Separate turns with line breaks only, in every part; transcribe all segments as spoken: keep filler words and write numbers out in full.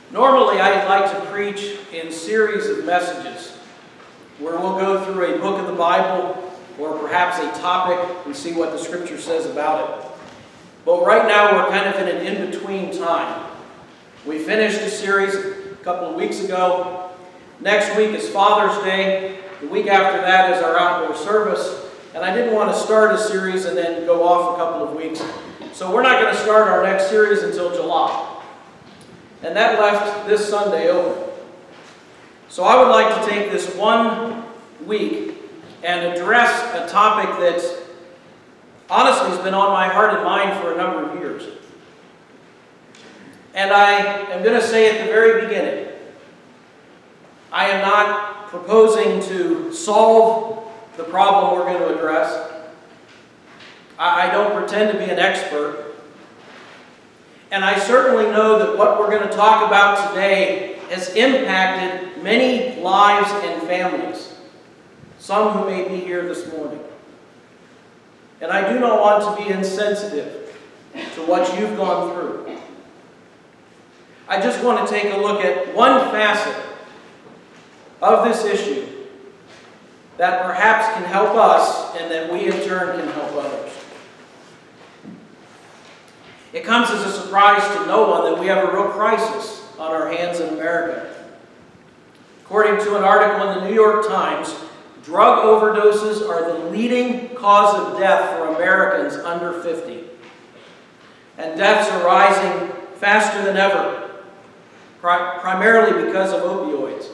Normally, I'd like to preach in series of messages where we'll go through a book of the Bible or perhaps a topic and see what the Scripture says about it. But right now, we're kind of in an in-between time. We finished a series a couple of weeks ago. Next week is Father's Day. The week after that is our outdoor service. And I didn't want to start a series and then go off a couple of weeks. So we're not going to start our next series until July. And that left this Sunday open. So I would like to take this one week and address a topic that honestly has been on my heart and mind for a number of years. And I am going to say at the very beginning, I am not proposing to solve the problem we're going to address. I don't pretend to be an expert. And I certainly know that what we're going to talk about today has impacted many lives and families, some who may be here this morning. And I do not want to be insensitive to what you've gone through. I just want to take a look at one facet of this issue that perhaps can help us and that we in turn can help others. It comes as a surprise to no one that we have a real crisis on our hands in America. According to an article in the New York Times, drug overdoses are the leading cause of death for Americans under fifty. And deaths are rising faster than ever, pri- primarily because of opioids.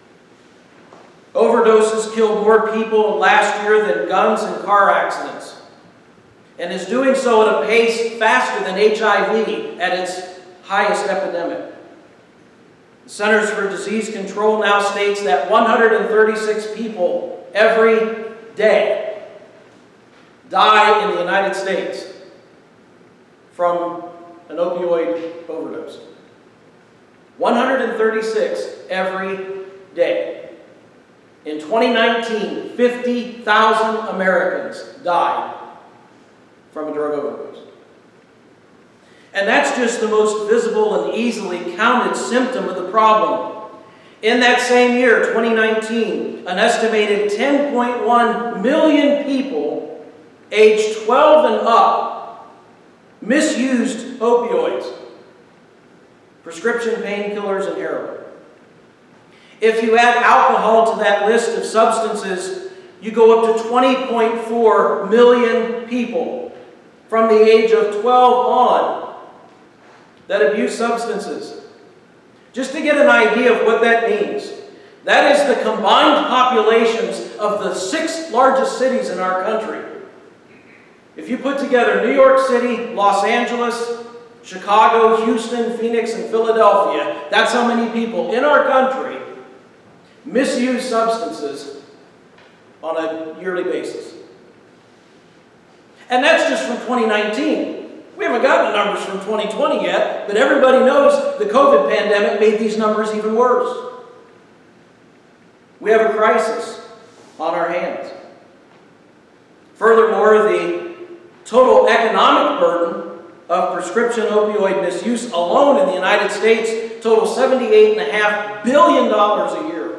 Overdoses killed more people last year than guns and car accidents, and is doing so at a pace faster than H I V at its highest epidemic. The Centers for Disease Control now states that one hundred thirty-six people every day die in the United States from an opioid overdose. one hundred thirty-six every day. In twenty nineteen, fifty thousand Americans died from a drug overdose. And that's just the most visible and easily counted symptom of the problem. In that same year, twenty nineteen, an estimated ten point one million people aged twelve and up misused opioids, prescription painkillers, and heroin. If you add alcohol to that list of substances, you go up to twenty point four million people from the age of twelve on that abuse substances. Just to get an idea of what that means, that is the combined populations of the six largest cities in our country. If you put together New York City, Los Angeles, Chicago, Houston, Phoenix, and Philadelphia, that's how many people in our country misuse substances on a yearly basis. And that's just from twenty nineteen. We haven't gotten the numbers from twenty twenty yet, but everybody knows the COVID pandemic made these numbers even worse. We have a crisis on our hands. Furthermore, the total economic burden of prescription opioid misuse alone in the United States totals seventy-eight point five billion dollars a year.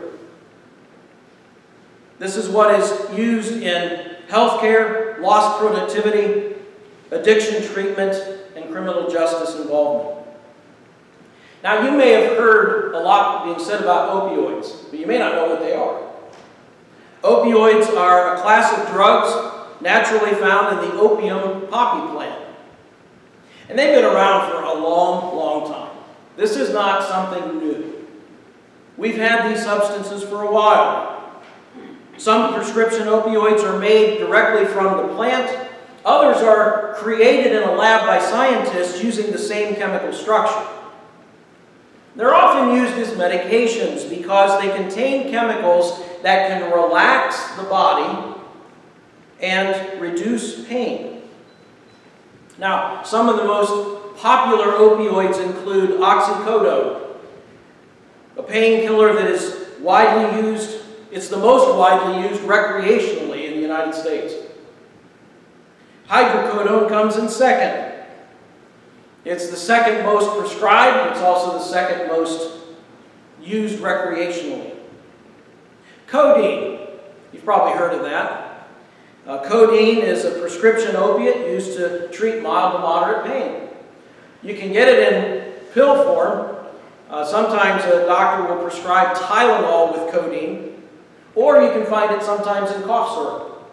This is what is used in healthcare, lost productivity, addiction treatment, and criminal justice involvement. Now, you may have heard a lot being said about opioids, but you may not know what they are. Opioids are a class of drugs naturally found in the opium poppy plant. And they've been around for a long, long time. This is not something new. We've had these substances for a while. Some prescription opioids are made directly from the plant. Others are created in a lab by scientists using the same chemical structure. They're often used as medications because they contain chemicals that can relax the body and reduce pain. Now, some of the most popular opioids include oxycodone, a painkiller that is widely used. It's the most widely used recreationally in the United States. Hydrocodone comes in second. It's the second most prescribed. It's also the second most used recreationally. Codeine. You've probably heard of that. Uh, codeine is a prescription opiate used to treat mild to moderate pain. You can get it in pill form. Uh, sometimes a doctor will prescribe Tylenol with codeine, or you can find it sometimes in cough syrup.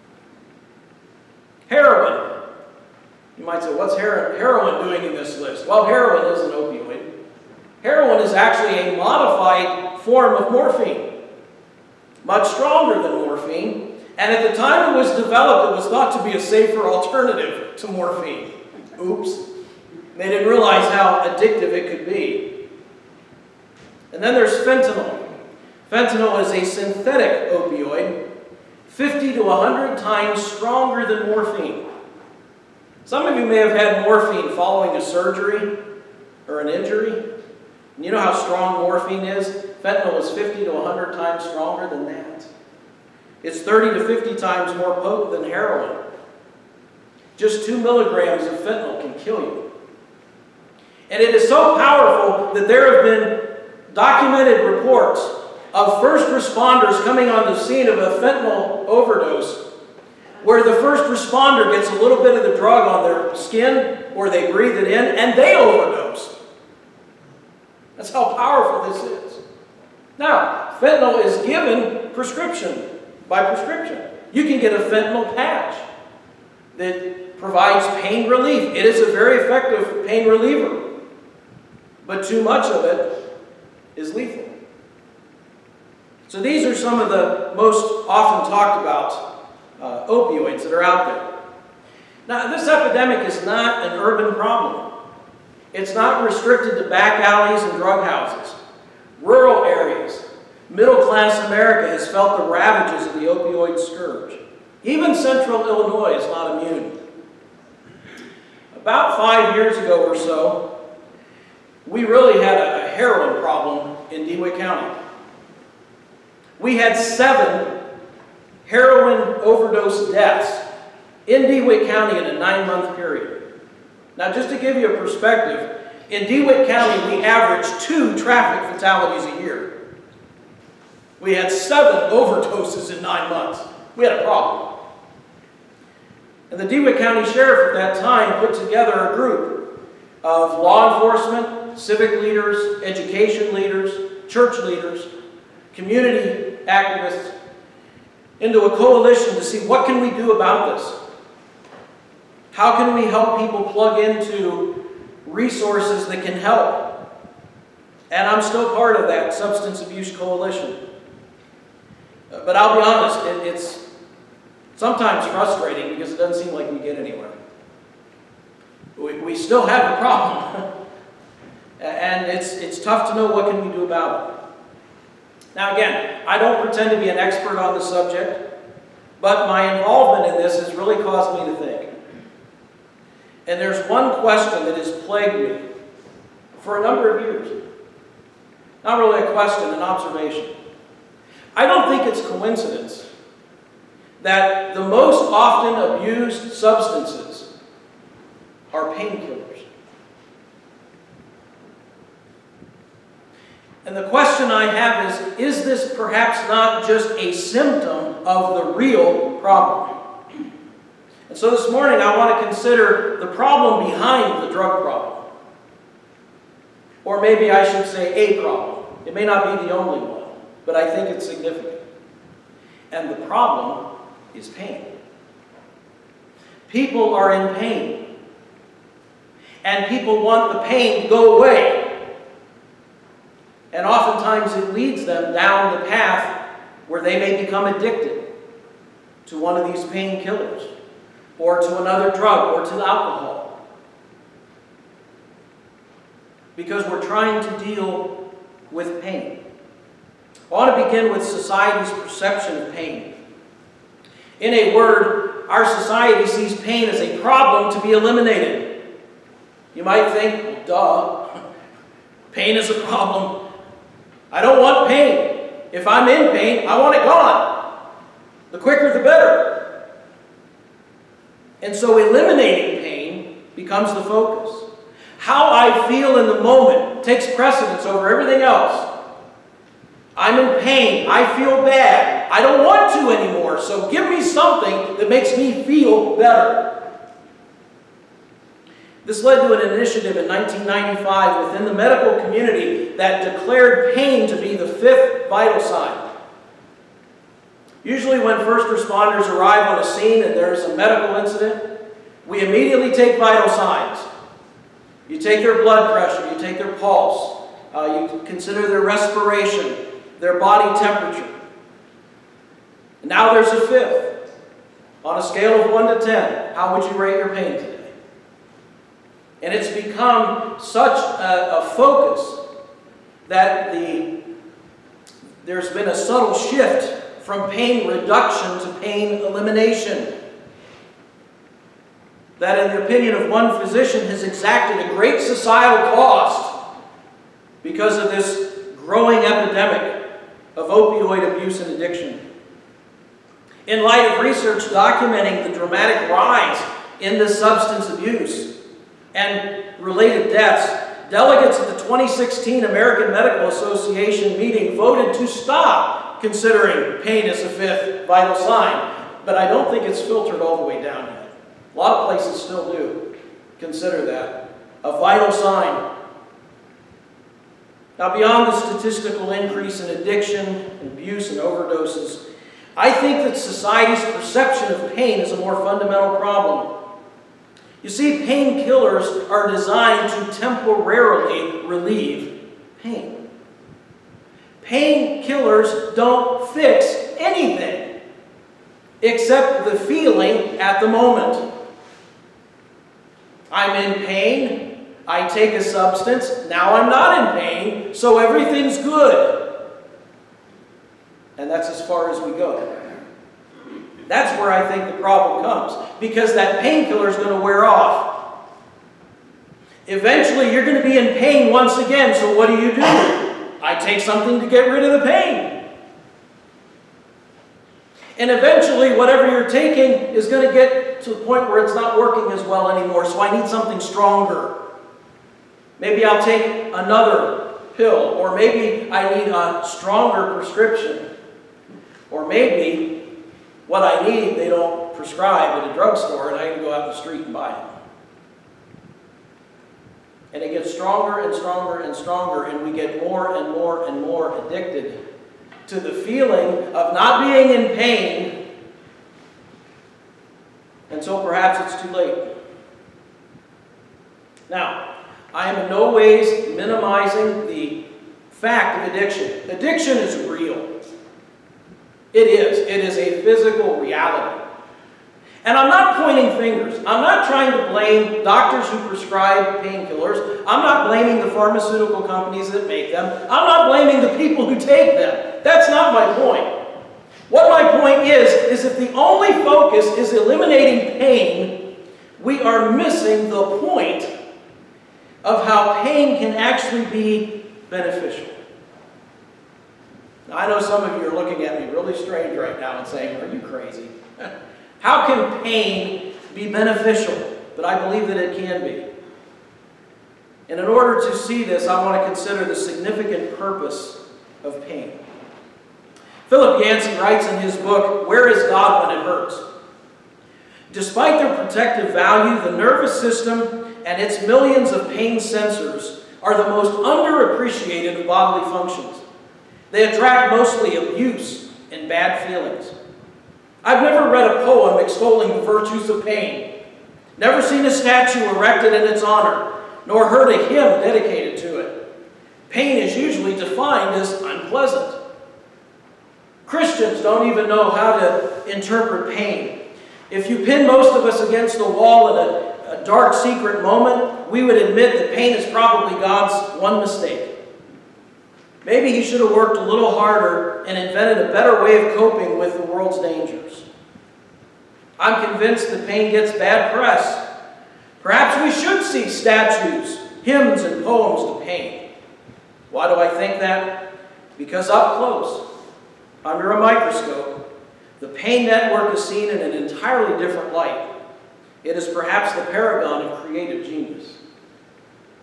Heroin. You might say, what's heroin, heroin doing in this list? Well, heroin is an opioid. Heroin is actually a modified form of morphine, much stronger than morphine, and at the time it was developed, it was thought to be a safer alternative to morphine. Oops. They didn't realize how addictive it could be. And then there's fentanyl. Fentanyl is a synthetic opioid, fifty to one hundred times stronger than morphine. Some of you may have had morphine following a surgery or an injury. And you know how strong morphine is? Fentanyl is fifty to one hundred times stronger than that. It's thirty to fifty times more potent than heroin. Just two milligrams of fentanyl can kill you. And it is so powerful that there have been documented reports of first responders coming on the scene of a fentanyl overdose, where the first responder gets a little bit of the drug on their skin, or they breathe it in, and they overdose. That's how powerful this is. Now, fentanyl is given prescription, by prescription. You can get a fentanyl patch that provides pain relief. It is a very effective pain reliever. But too much of it is lethal. So these are some of the most often talked about uh, opioids that are out there. Now, this epidemic is not an urban problem. It's not restricted to back alleys and drug houses. Rural areas, middle-class America has felt the ravages of the opioid scourge. Even central Illinois is not immune. About five years ago or so, we really had a, a heroin problem in DeWitt County. We had seven heroin overdose deaths in DeWitt County in a nine-month period. Now, just to give you a perspective, in DeWitt County, we average two traffic fatalities a year. We had seven overdoses in nine months. We had a problem. And the DeWitt County Sheriff at that time put together a group of law enforcement, civic leaders, education leaders, church leaders, community activists, into a coalition to see what can we do about this. How can we help people plug into resources that can help? And I'm still part of that substance abuse coalition. But I'll be honest, it, it's sometimes frustrating because it doesn't seem like we get anywhere. We, we still have a problem. And it's, it's tough to know what can we do about it. Now again, I don't pretend to be an expert on the subject, but my involvement in this has really caused me to think. And there's one question that has plagued me for a number of years. Not really a question, an observation. I don't think it's coincidence that the most often abused substances are painkillers. And the question I have is, is this perhaps not just a symptom of the real problem? And so this morning I want to consider the problem behind the drug problem. Or maybe I should say a problem. It may not be the only one, but I think it's significant. And the problem is pain. People are in pain. And people want the pain to go away. And oftentimes it leads them down the path where they may become addicted to one of these painkillers, or to another drug, or to alcohol. Because we're trying to deal with pain. I want to begin with society's perception of pain. In a word, our society sees pain as a problem to be eliminated. You might think, well, duh, pain is a problem. I don't want pain. If I'm in pain, I want it gone. The quicker the better. And so eliminating pain becomes the focus. How I feel in the moment takes precedence over everything else. I'm in pain. I feel bad. I don't want to anymore, so give me something that makes me feel better. This led to an initiative in nineteen ninety-five within the medical community that declared pain to be the fifth vital sign. Usually when first responders arrive on a scene and there's a medical incident, we immediately take vital signs. You take their blood pressure, you take their pulse, uh, you consider their respiration, their body temperature. And now there's a fifth. On a scale of one to ten, how would you rate your pain today? And it's become such a, a focus that the, there's been a subtle shift from pain reduction to pain elimination. That, in the opinion of one physician, has exacted a great societal cost because of this growing epidemic of opioid abuse and addiction. In light of research documenting the dramatic rise in this substance abuse and related deaths, delegates at the twenty sixteen American Medical Association meeting voted to stop considering pain as a fifth vital sign. But I don't think it's filtered all the way down yet. A lot of places still do consider that a vital sign. Now, beyond the statistical increase in addiction, abuse, and overdoses, I think that society's perception of pain is a more fundamental problem. You see, painkillers are designed to temporarily relieve pain. Painkillers don't fix anything except the feeling at the moment. I'm in pain, I take a substance, now I'm not in pain, so everything's good. And that's as far as we go. That's where I think the problem comes, because that painkiller is going to wear off. Eventually, you're going to be in pain once again, so what do you do? I take something to get rid of the pain. And eventually, whatever you're taking is going to get to the point where it's not working as well anymore, so I need something stronger. Maybe I'll take another pill, or maybe I need a stronger prescription. Or maybe what I need they don't prescribe at a drugstore and I can go out in the street and buy it. And it gets stronger and stronger and stronger, and we get more and more and more addicted to the feeling of not being in pain until perhaps it's too late. Now, I am in no ways minimizing the fact of addiction. Addiction is real. It is. It is a physical reality. And I'm not pointing fingers. I'm not trying to blame doctors who prescribe painkillers. I'm not blaming the pharmaceutical companies that make them. I'm not blaming the people who take them. That's not my point. What my point is, is if the only focus is eliminating pain, we are missing the point of how pain can actually be beneficial. Now, I know some of you are looking at me really strange right now and saying, are you crazy? How can pain be beneficial? But I believe that it can be. And in order to see this, I want to consider the significant purpose of pain. Philip Yancey writes in his book, Where is God When It Hurts? Despite their protective value, the nervous system and its millions of pain sensors are the most underappreciated of bodily functions. They attract mostly abuse and bad feelings. I've never read a poem extolling the virtues of pain, never seen a statue erected in its honor, nor heard a hymn dedicated to it. Pain is usually defined as unpleasant. Christians don't even know how to interpret pain. If you pin most of us against the wall in a, a dark, secret moment, we would admit that pain is probably God's one mistake. Maybe he should have worked a little harder and invented a better way of coping with the world's dangers. I'm convinced that pain gets bad press. Perhaps we should see statues, hymns, and poems to pain. Why do I think that? Because up close, under a microscope, the pain network is seen in an entirely different light. It is perhaps the paragon of creative genius.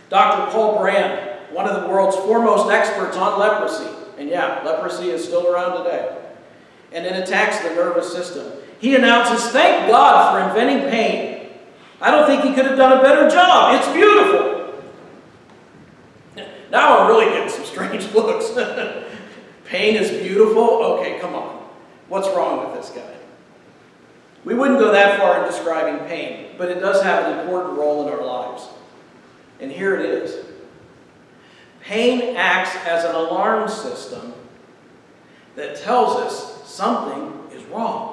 Doctor Paul Brand, one of the world's foremost experts on leprosy, and yeah, leprosy is still around today, and it attacks the nervous system. He announces, "Thank God for inventing pain. I don't think he could have done a better job. It's beautiful." Now I'm really getting some strange looks. Pain is beautiful? Okay, come on. What's wrong with this guy? We wouldn't go that far in describing pain, but it does have an important role in our lives. And here it is. Pain acts as an alarm system that tells us something is wrong.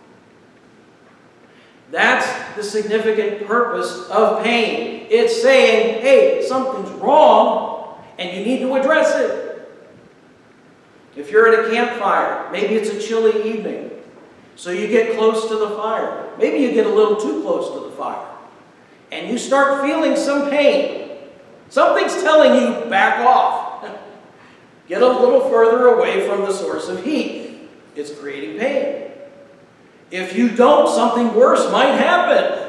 That's the significant purpose of pain. It's saying, hey, something's wrong, and you need to address it. If you're at a campfire, maybe it's a chilly evening, so you get close to the fire. Maybe you get a little too close to the fire, and you start feeling some pain. Something's telling you, back off. Get a little further away from the source of heat. It's creating pain. If you don't, something worse might happen.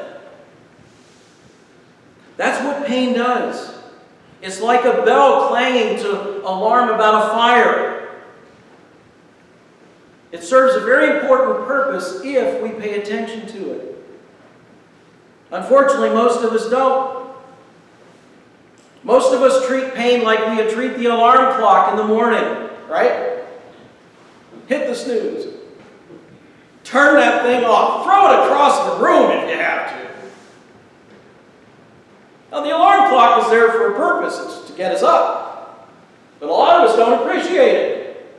That's what pain does. It's like a bell clanging to alarm about a fire. It serves a very important purpose if we pay attention to it. Unfortunately, most of us don't. Most of us treat pain like we would treat the alarm clock in the morning, right? Hit the snooze. Turn that thing off. Throw it across the room if you have to. Now, the alarm clock is there for a purpose. It's to get us up. But a lot of us don't appreciate it.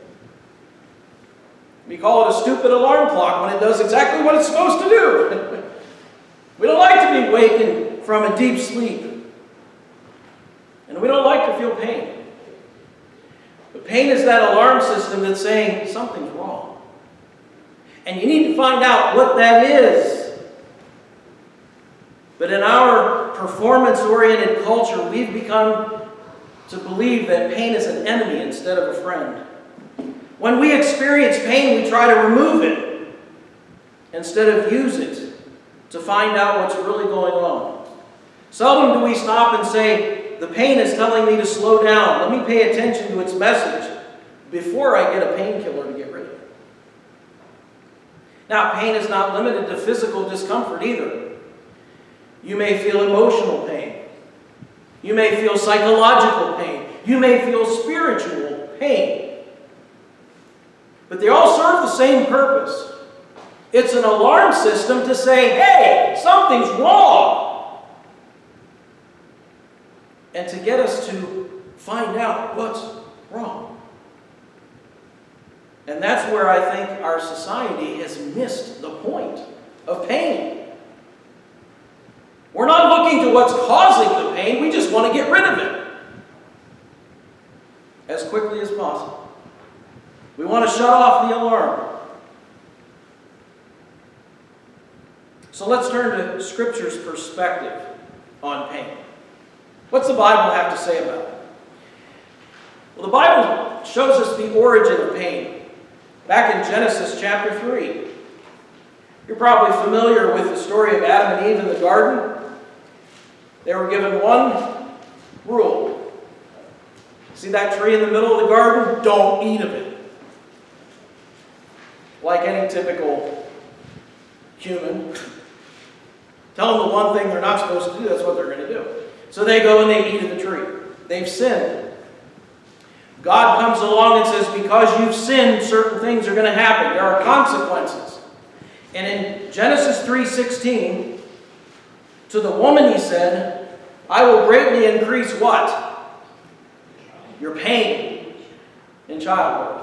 We call it a stupid alarm clock when it does exactly what it's supposed to do. We don't like to be wakened from a deep sleep. And we don't like to feel pain. But pain is that alarm system that's saying something's wrong. And you need to find out what that is. But in our performance-oriented culture, we've become to believe that pain is an enemy instead of a friend. When we experience pain, we try to remove it instead of use it to find out what's really going on. Seldom do we stop and say, the pain is telling me to slow down. Let me pay attention to its message before I get a painkiller to get rid of it. Now, pain is not limited to physical discomfort either. You may feel emotional pain. You may feel psychological pain. You may feel spiritual pain. But they all serve the same purpose. It's an alarm system to say, hey, something's wrong. And to get us to find out what's wrong. And that's where I think our society has missed the point of pain. We're not looking to what's causing the pain, we just want to get rid of it as quickly as possible. We want to shut off the alarm. So let's turn to Scripture's perspective on pain. What's the Bible have to say about it? Well, the Bible shows us the origin of pain. Back in Genesis chapter three. You're probably familiar with the story of Adam and Eve in the garden. They were given one rule. See that tree in the middle of the garden? Don't eat of it. Like any typical human. Tell them the one thing they're not supposed to do, that's what they're going to do. So they go and they eat of the tree. They've sinned. God comes along and says, because you've sinned, certain things are going to happen. There are consequences. And in Genesis three sixteen, to the woman he said, I will greatly increase what? Your pain in childbirth.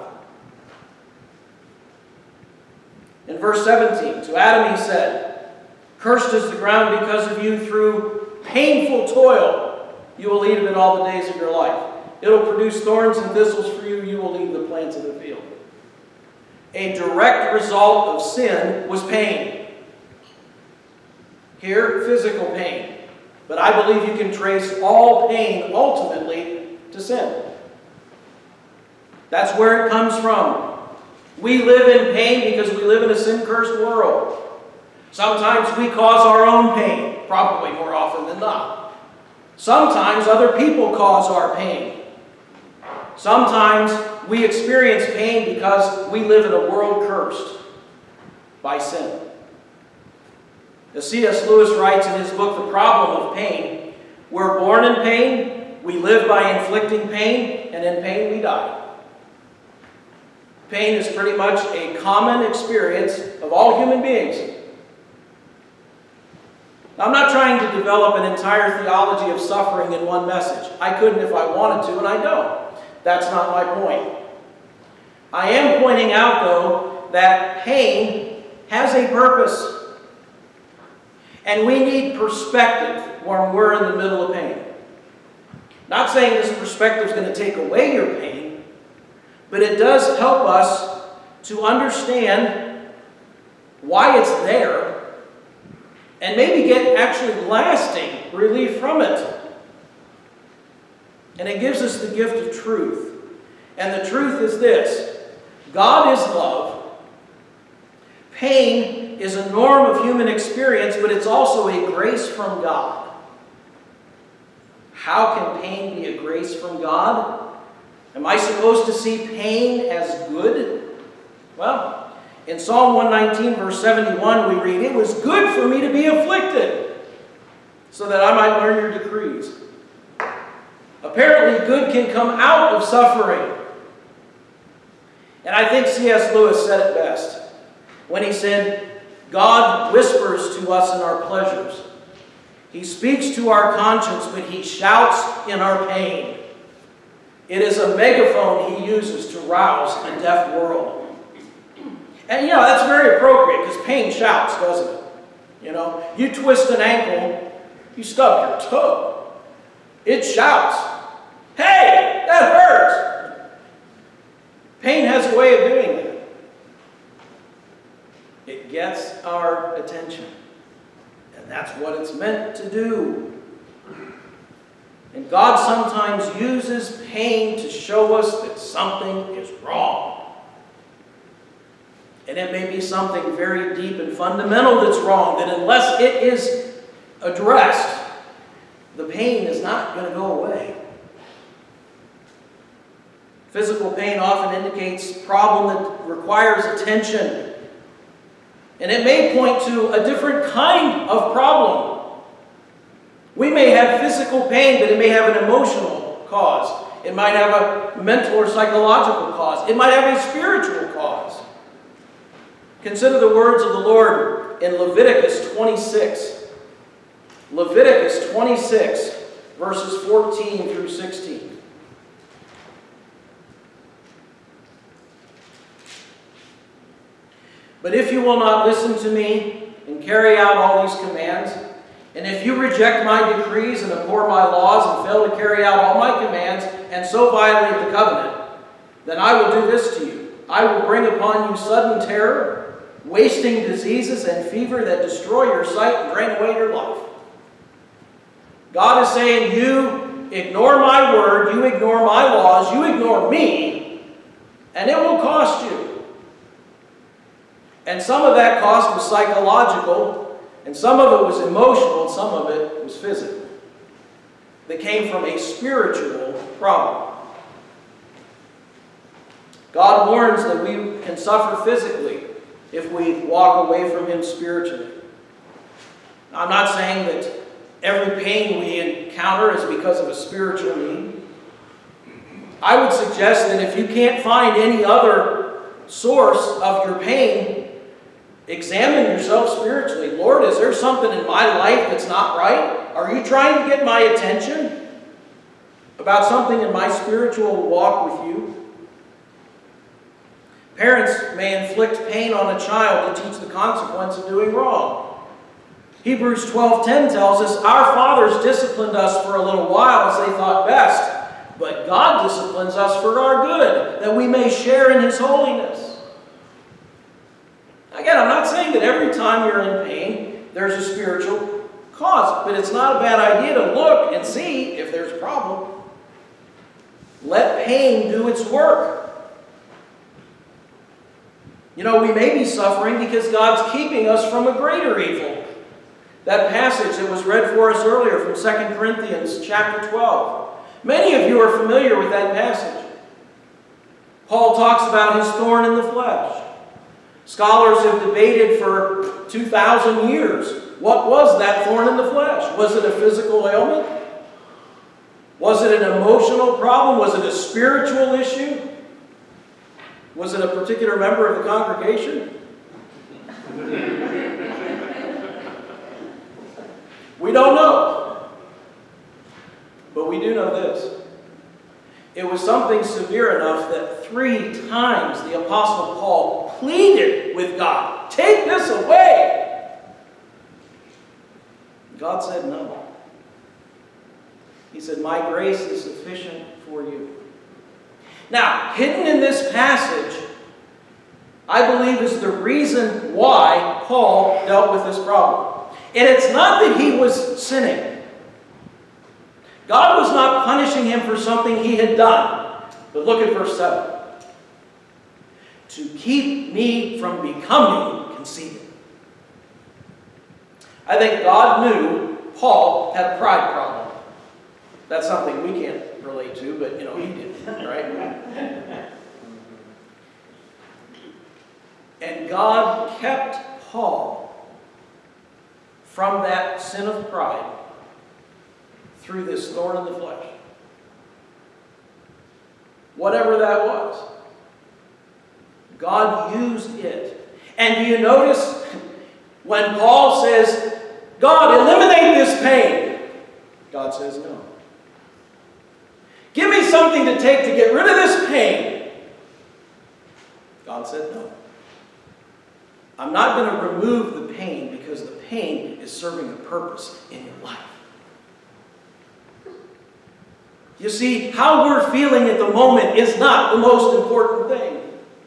In verse seventeen, to Adam he said, cursed is the ground because of you. Through painful toil you will eat of it all the days of your life. It will produce thorns and thistles for you. You will eat the plants of the field. A direct result of sin was pain. Here, physical pain. But I believe you can trace all pain ultimately to sin. That's where it comes from. We live in pain because we live in a sin-cursed world. Sometimes we cause our own pain, probably more often than not. Sometimes other people cause our pain. Sometimes we experience pain because we live in a world cursed by sin. As C S Lewis writes in his book, The Problem of Pain, we're born in pain, we live by inflicting pain, and in pain we die. Pain is pretty much a common experience of all human beings. I'm not trying to develop an entire theology of suffering in one message. I couldn't if I wanted to, and I don't. That's not my point. I am pointing out, though, that pain has a purpose. And we need perspective when we're in the middle of pain. Not saying this perspective is going to take away your pain, but it does help us to understand why it's there and maybe get actually lasting relief from it. And it gives us the gift of truth. And the truth is this: God is love. Pain is a norm of human experience, but it's also a grace from God. How can pain be a grace from God? Am I supposed to see pain as good? Well, in Psalm one nineteen, verse seventy-one, we read, "It was good for me to be afflicted, so that I might learn your decrees." Apparently, good can come out of suffering. And I think C S Lewis said it best when he said, God whispers to us in our pleasures. He speaks to our conscience, but he shouts in our pain. It is a megaphone he uses to rouse a deaf world. And you know, that's very appropriate because pain shouts, doesn't it? You know, you twist an ankle, you stub your toe. It shouts, "Hey, that hurts!" Pain has a way of doing that. It gets our attention. And that's what it's meant to do. And God sometimes uses pain to show us that something is wrong. And it may be something very deep and fundamental that's wrong, that unless it is addressed, the pain is not going to go away. Physical pain often indicates a problem that requires attention. And it may point to a different kind of problem. We may have physical pain, but it may have an emotional cause. It might have a mental or psychological cause. It might have a spiritual cause. Consider the words of the Lord in Leviticus twenty-six. Leviticus twenty-six, verses fourteen through sixteen. But if you will not listen to me and carry out all these commands, and if you reject my decrees and abhor my laws and fail to carry out all my commands and so violate the covenant, then I will do this to you. I will bring upon you sudden terror, wasting diseases and fever that destroy your sight and drain away your life. God is saying, you ignore my word, you ignore my laws, you ignore me, and it will cost you. And some of that cost was psychological, and some of it was emotional, and some of it was physical. They came from a spiritual problem. God warns that we can suffer physically if we walk away from Him spiritually. I'm not saying that every pain we encounter is because of a spiritual need. I would suggest that if you can't find any other source of your pain, examine yourself spiritually. Lord, is there something in my life that's not right? Are you trying to get my attention about something in my spiritual walk with you? Parents may inflict pain on a child to teach the consequence of doing wrong. Hebrews twelve ten tells us, our fathers disciplined us for a little while as they thought best, but God disciplines us for our good, that we may share in His holiness. Again, I'm not saying that every time you're in pain, there's a spiritual cause, but it's not a bad idea to look and see if there's a problem. Let pain do its work. You know, we may be suffering because God's keeping us from a greater evil. That passage that was read for us earlier from Second Corinthians chapter twelve. Many of you are familiar with that passage. Paul talks about his thorn in the flesh. Scholars have debated for two thousand years. What was that thorn in the flesh? Was it a physical ailment? Was it an emotional problem? Was it a spiritual issue? Was it a particular member of the congregation? We don't know. But we do know this. It was something severe enough that three times the Apostle Paul pleaded with God, "Take this away." God said no. He said, "My grace is sufficient for you." Now, hidden in this passage, I believe, is the reason why Paul dealt with this problem. And it's not that he was sinning. God was not punishing him for something he had done. But look at verse seven. To keep me from becoming conceited. I think God knew Paul had a pride problem. That's something we can't relate to, but you know, he did, right? And God kept Paul from that sin of pride through this thorn in the flesh. Whatever that was, God used it. And do you notice when Paul says, "God, eliminate this pain," God says no. "Give me something to take to get rid of this pain." God said no. I'm not going to remove the pain because the pain is serving a purpose in your life. You see, how we're feeling at the moment is not the most important thing.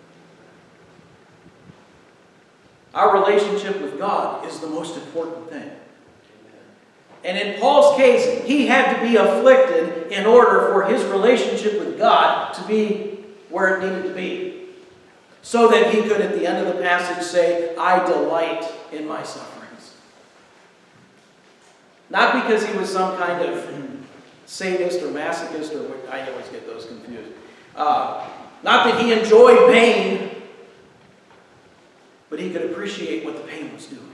Our relationship with God is the most important thing. And in Paul's case, he had to be afflicted in order for his relationship with God to be where it needed to be. So that he could, at the end of the passage, say, "I delight in my sufferings." Not because he was some kind of sadist or masochist, or I always get those confused. Uh, not that he enjoyed pain, but he could appreciate what the pain was doing.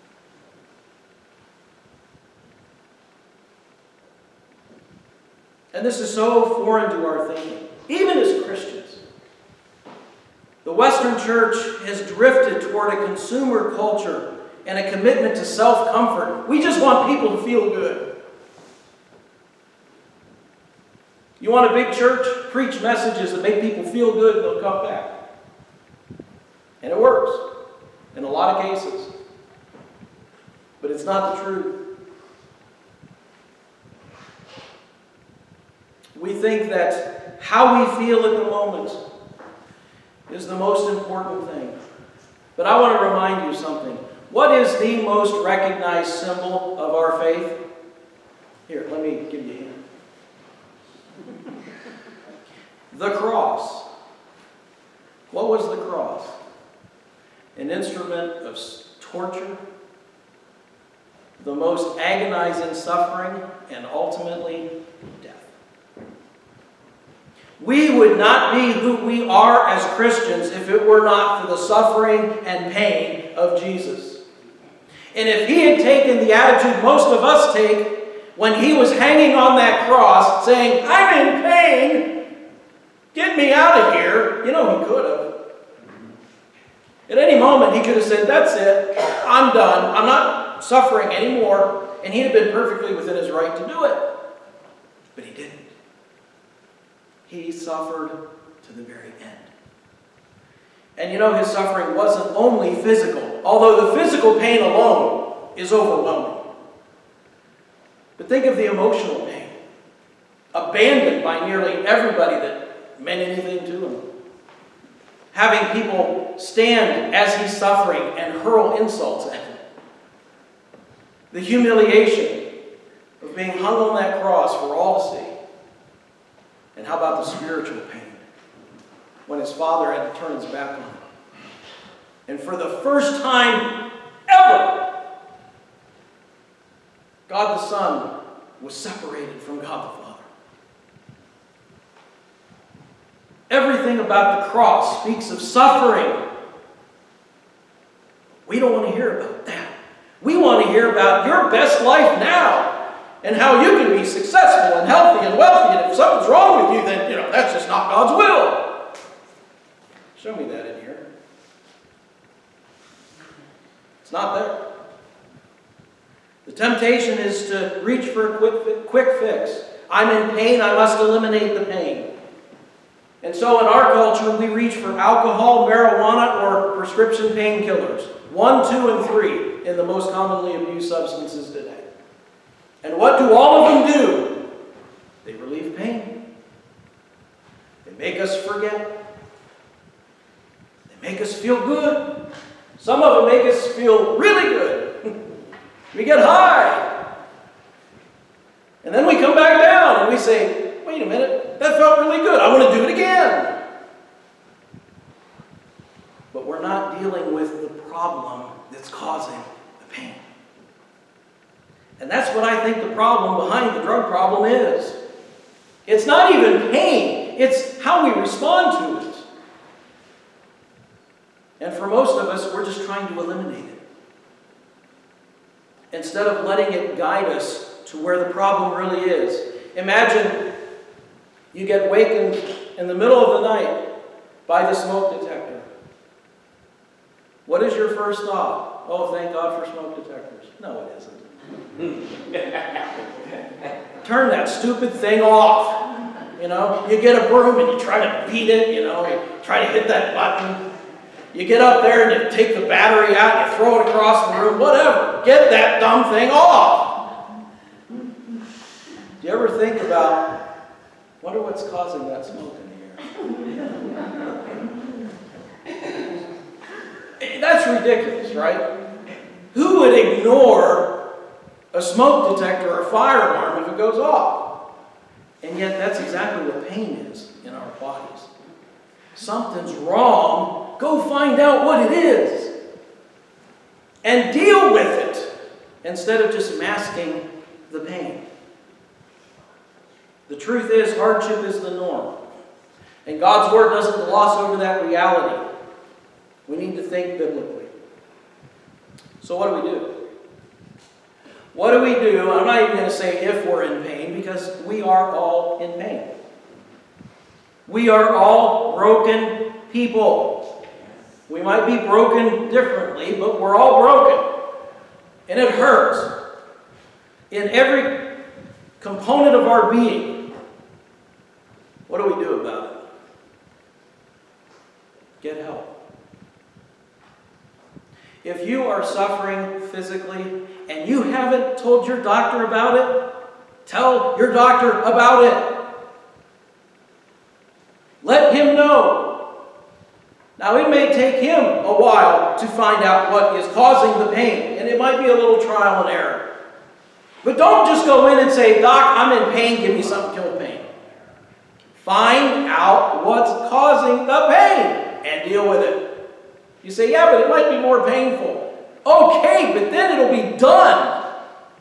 And this is so foreign to our thinking, even as Christians. The Western church has drifted toward a consumer culture and a commitment to self-comfort. We just want people to feel good. You want a big church? Preach messages that make people feel good and they'll come back. And it works in a lot of cases. But it's not the truth. We think that how we feel at the moment is the most important thing. But I want to remind you something. What is the most recognized symbol of our faith? Here, let me give you a hint. The cross. What was the cross? An instrument of torture, the most agonizing suffering, and ultimately death. We would not be who we are as Christians if it were not for the suffering and pain of Jesus. And if he had taken the attitude most of us take when he was hanging on that cross, saying, "I'm in pain, get me out of here," you know, he could have. At any moment, he could have said, "That's it, I'm done, I'm not suffering anymore," and he'd have been perfectly within his right to do it. But he didn't. He suffered to the very end. And you know, his suffering wasn't only physical, although the physical pain alone is overwhelming. But think of the emotional pain. Abandoned by nearly everybody that meant anything to him. Having people stand as he's suffering and hurl insults at him. The humiliation of being hung on that cross for all to see. And how about the spiritual pain? When his father had to turn his back on him. And for the first time ever, God the Son was separated from God the Father. Everything about the cross speaks of suffering. We don't want to hear about that. We want to hear about your best life now and how you can be successful and healthy and wealthy. And if something's wrong with you, then, you know, that's just not God's will. Show me that in here. It's not there. The temptation is to reach for a quick, quick fix. I'm in pain, I must eliminate the pain. And so in our culture, we reach for alcohol, marijuana, or prescription painkillers. One, two, and three in the most commonly abused substances today. And what do all of them do? They relieve pain. They make us forget. They make us feel good. Some of them make us feel really good. We get high. And then we come back down and we say, wait a minute, that felt really good. I want to do it again. But we're not dealing with the problem that's causing the pain. And that's what I think the problem behind the drug problem is. It's not even pain. It's how we respond to it. And for most of us, we're just trying to eliminate it. Instead of letting it guide us to where the problem really is. Imagine you get wakened in the middle of the night by the smoke detector. What is your first thought? Oh, thank God for smoke detectors. No, it isn't. Turn that stupid thing off. You know, you get a broom and you try to beat it, you know, you try to hit that button. You get up there and you take the battery out and you throw it across the room, whatever. Get that dumb thing off. Do you ever think about, wonder what's causing that smoke in here? That's ridiculous, right? Who would ignore a smoke detector or a fire alarm if it goes off? And yet that's exactly what pain is in our bodies. Something's wrong. Go find out what it is. And deal with it instead of just masking the pain. The truth is, hardship is the norm. And God's Word doesn't gloss over that reality. We need to think biblically. So what do we do? What do we do? I'm not even going to say if we're in pain, because we are all in pain. We are all broken people. We might be broken differently, but we're all broken. And it hurts. In every component of our being. What do we do about it? Get help. If you are suffering physically and you haven't told your doctor about it, tell your doctor about it. Let him know. Now, it may take him a while to find out what is causing the pain, and it might be a little trial and error. But don't just go in and say, Doc, I'm in pain, give me something to kill the pain. Find out what's causing the pain and deal with it. You say, yeah, but it might be more painful. Okay, but then it'll be done.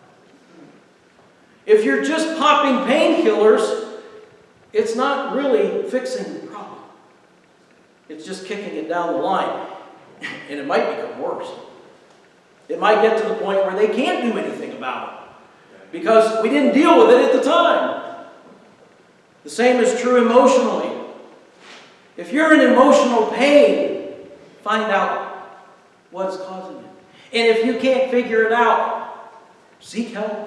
If you're just popping painkillers, it's not really fixing the problem. It's just kicking it down the line. And it might become worse. It might get to the point where they can't do anything about it. Because we didn't deal with it at the time. The same is true emotionally. If you're in emotional pain, find out what's causing it. And if you can't figure it out, seek help.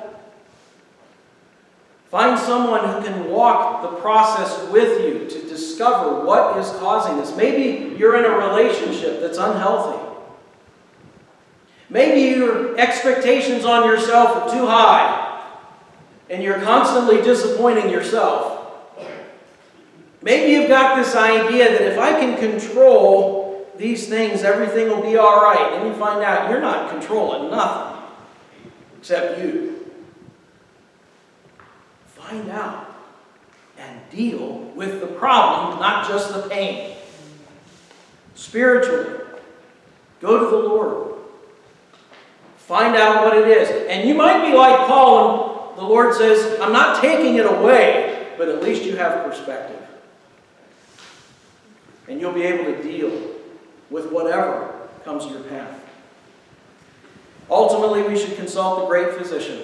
Find someone who can walk the process with you to discover what is causing this. Maybe you're in a relationship that's unhealthy. Maybe your expectations on yourself are too high and you're constantly disappointing yourself. Maybe you've got this idea that if I can control these things, everything will be all right. And you find out you're not controlling nothing except you. Find out and deal with the problem, not just the pain. Spiritually, go to the Lord. Find out what it is. And you might be like Paul, and the Lord says, I'm not taking it away, but at least you have perspective. And you'll be able to deal with whatever comes your path. Ultimately, we should consult the great physician.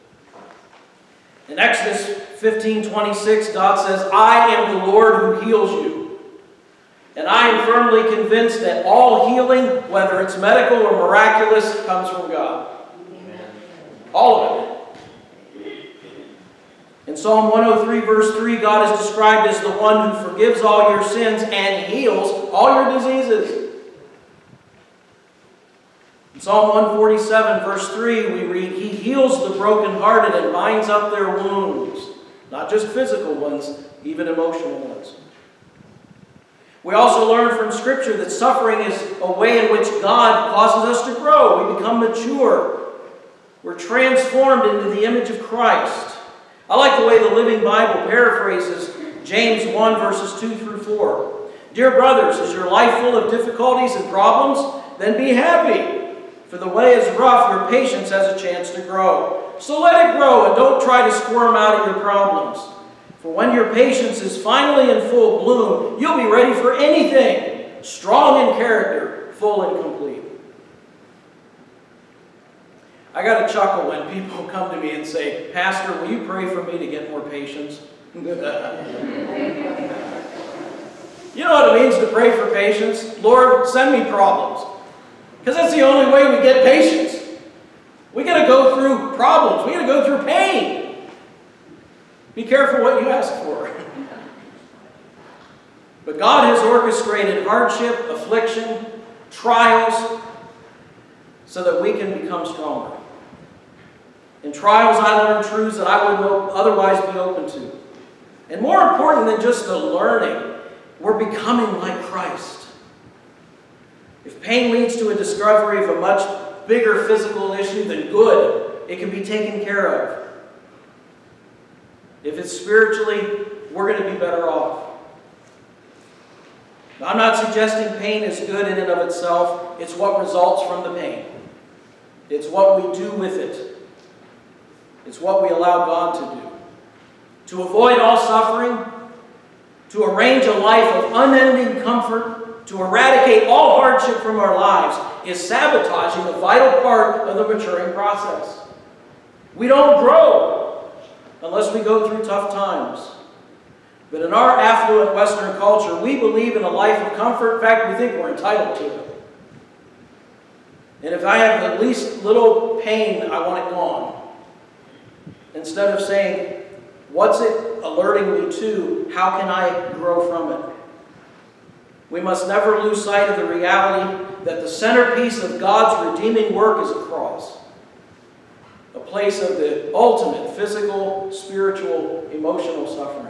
In Exodus fifteen twenty-six, God says, I am the Lord who heals you. And I am firmly convinced that all healing, whether it's medical or miraculous, comes from God. Amen. All of it. In Psalm one oh three, verse three, God is described as the one who forgives all your sins and heals all your diseases. In Psalm one forty-seven, verse three, we read, He heals the brokenhearted and binds up their wounds. Not just physical ones, even emotional ones. We also learn from Scripture that suffering is a way in which God causes us to grow. We become mature. We're transformed into the image of Christ. I like the way the Living Bible paraphrases James one, verses two through four. Dear brothers, is your life full of difficulties and problems? Then be happy. For the way is rough, your patience has a chance to grow. So let it grow and don't try to squirm out of your problems. For when your patience is finally in full bloom, you'll be ready for anything, strong in character, full and complete. I got a chuckle when people come to me and say, Pastor, will you pray for me to get more patience? You know what it means to pray for patience? Lord, send me problems. Because that's the only way we get patience. We got to go through problems. We got to go through pain. Be careful what you ask for. But God has orchestrated hardship, affliction, trials, so that we can become stronger. In trials, I learned truths that I wouldn't otherwise be open to. And more important than just the learning, we're becoming like Christ. If pain leads to a discovery of a much bigger physical issue, then good. It can be taken care of. If it's spiritually, we're going to be better off. Now, I'm not suggesting pain is good in and of itself. It's what results from the pain. It's what we do with it. It's what we allow God to do. To avoid all suffering, to arrange a life of unending comfort, to eradicate all hardship from our lives is sabotaging a vital part of the maturing process. We don't grow unless we go through tough times. But in our affluent Western culture, we believe in a life of comfort. In fact, we think we're entitled to it. And if I have the least little pain, I want it gone. Instead of saying, what's it alerting me to? How can I grow from it? We must never lose sight of the reality that the centerpiece of God's redeeming work is a cross. A place of the ultimate physical, spiritual, emotional suffering.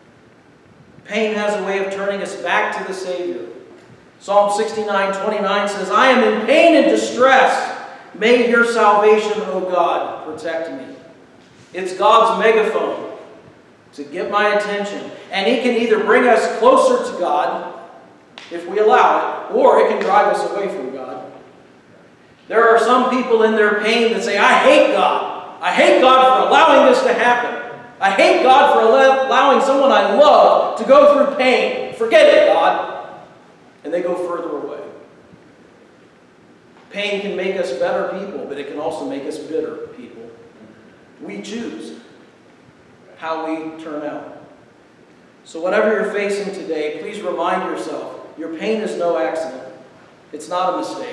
Pain has a way of turning us back to the Savior. Psalm sixty-nine twenty-nine says, I am in pain and distress. May your salvation, O God, protect me. It's God's megaphone to get my attention. And He can either bring us closer to God, if we allow it, or it can drive us away from God. There are some people in their pain that say, I hate God. I hate God for allowing this to happen. I hate God for allowing someone I love to go through pain. Forget it, God. And they go further away. Pain can make us better people, but it can also make us bitter people. We choose how we turn out. So whatever you're facing today, please remind yourself, your pain is no accident. It's not a mistake.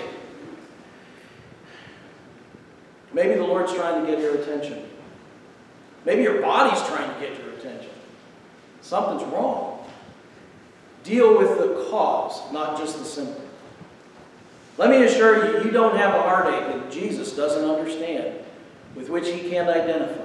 Maybe the Lord's trying to get your attention. Maybe your body's trying to get your attention. Something's wrong. Deal with the cause, not just the symptom. Let me assure you, you don't have a heartache that Jesus doesn't understand, with which He can't identify.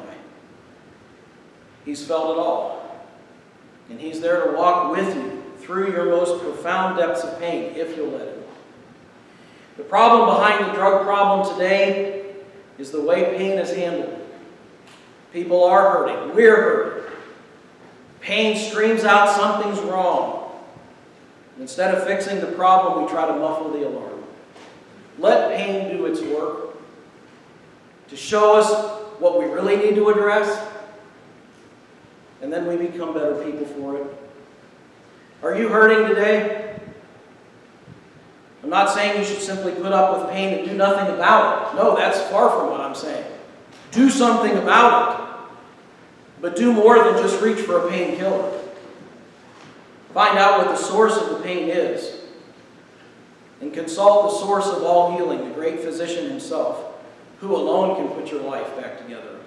He's felt it all. And He's there to walk with you through your most profound depths of pain, if you'll let Him. The problem behind the drug problem today is the way pain is handled. People are hurting. We're hurting. Pain screams out something's wrong. Instead of fixing the problem, we try to muffle the alarm. Let pain do its work. to show us what we really need to address, and then we become better people for it. Are you hurting today? I'm not saying you should simply put up with pain and do nothing about it. No, that's far from what I'm saying. Do something about it. But do more than just reach for a painkiller. Find out what the source of the pain is. And consult the source of all healing, the great physician himself, who alone can put your life back together.